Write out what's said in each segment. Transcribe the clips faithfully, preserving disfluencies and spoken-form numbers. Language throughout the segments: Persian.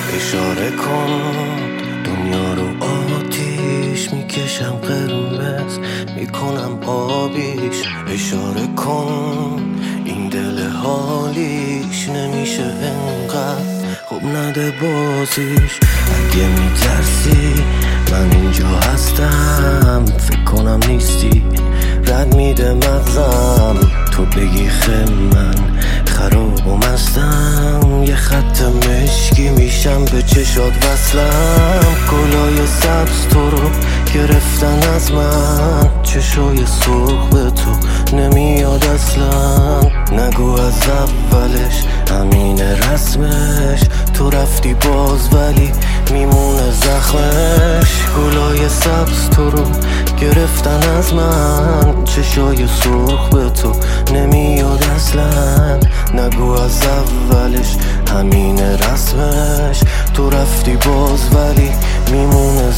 اشاره کن دنیا رو آتیش میکشم، قرمز میکنم آبیش. اشاره کن این دل حالیش نمیشه انقدر خوب نده بازیش. اگه میترسی من اینجا هستم، فکر کنم نیستی رد میده مغزم. تو بگی خیلی من خراب و مستم، یه خط مشکی میشم به چشات وصلم. گلای سبز تو رو گرفتن از من، چشای سرخ به تو نمیاد اصلا. نگو از اولش همین رسمش، تو رفتی باز ولی میمونه زخمش. گلای سبز تو رو گرفتن از من، چشای سرخ به تو نمیاد اصلا. نگو از اولش همین رسمش، تو رفتی باز ولی میمونه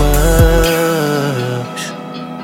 زخمش.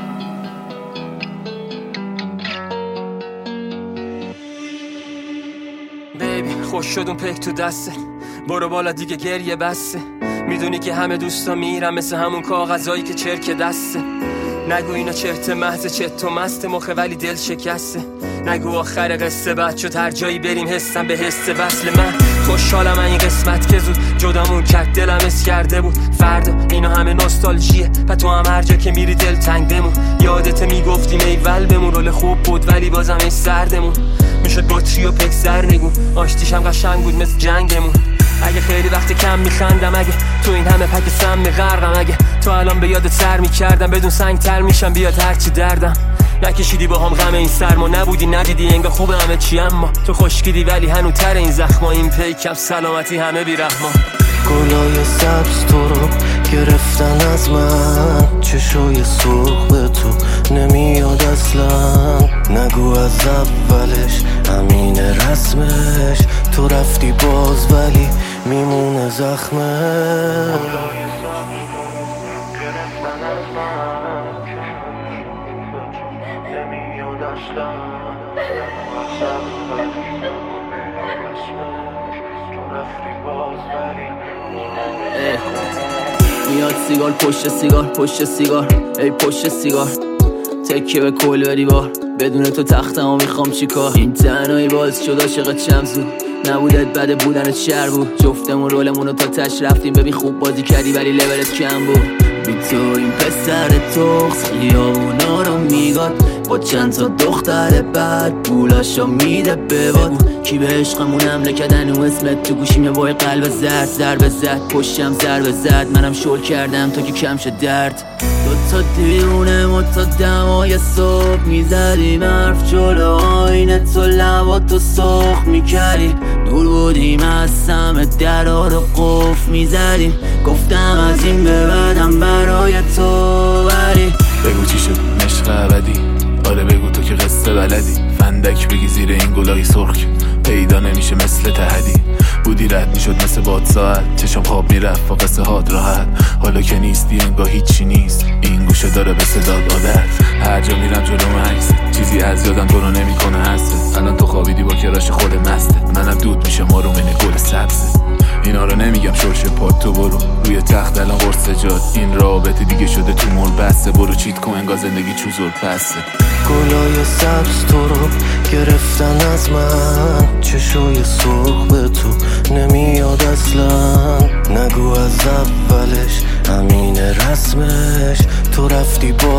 بیبی خوش شد اون پیک تو دسته، برو بالا دیگه گریه بسته. میدونی که همه دوستا میرم مثل همون کاغذایی که چرک دسته. نگو اینا چرت محض چت و مست مخه ولی دل شکسته. نگو آخر قصه بعد شد هر جایی بریم حسم به حس وصل. من خوشحالم این قسمت که زود جدامون کرد، دلم اس کرده بود فردا اینا همه نوستالژیه. و تو هم هر جا که میری دل تنگ بمون، یادت میگفتیم ایول بمون. رول خوب بود ولی بازم ای سردمون میشد بطری و پک سر نگون. آشتیشم قشنگ بود مثل جنگمون. اگه خیلی وقت کم میخندم، اگه تو این همه پک سم میغرقم، اگه تو الان به یادت سر میکردم بدون سنگ تر میشم بیاد هرچی دردم. نکشیدی با هم غم این سرما، نبودی ندیدی انگار خوب همه چی، اما تو خوشگیدی ولی هنو تر این زخما. این پیکم سلامتی همه بیرحما. گلای سبز تو رو گرفتن از من، چشای سرخ به تو نمیاد اصلا. نگو از اولش همین رسمش، تو رفتی باز ولی میمونه زخمش. میاد سیگار پشت سیگار پشت سیگار ای پشت سیگار، تکیه به کل بری بار. بدون تو تختمو میخوام چیکار؟ این تنهایی باز شد عاشقت چم زود، نبودت بده بودنت شر بود. جفتمون رولمونو تا تش رفتیم، ببین خوب بازی کردی ولی لولت کم بود. بی تو این پسر تخص خیابونا رو میگاد، با چند تا دختر بعد پولاشو میده به باد. کی به عشقمون حمله کردن و اسمت تو گوشیم یه وای قلب زد. ضربه زد پشتم ضربه زد، منم شل کردم تا که کم شد درد. دو تا دیونه ما تا دمای صبح میزدیم حرف جلو آینه، تو لباتو سرخ میکردی. دور بودیم از سم درا رو قفل میزدیم، گفتم از این به بعدم برای تو ولی. بگو چی شد مشق ابدی، آره بگو تو که قصه بلدی. فندک بگی زیر این گلای سرخ پیدا نمیشه مثل تهدی. بودی رد میشد مثل باد ساعت، چشم خواب میرفت با قصه هات راحت. حالا که نیستی انگاه هیچی نیست، این گوشه داره به صدات عادت. هر جا میرم جلوم عکست، چیزی از یادم تو رو نمیکنه حست. الان تو خوابیدی با کراش خود مستت، منم دود میشه ما رو من گل سبزه. اینا رو نمیگم شرش پاد، تو برو روی تخت الان قرص جاد. این رابطه دیگه شده تو مول بسته، برو چیت کن انگار زندگی چوزور پسته. گلای سبز تو رو گرفتن از من، چشای سرخ به تو نمیاد اصلا. نگو از اولش همین رسمش، تو رفتی با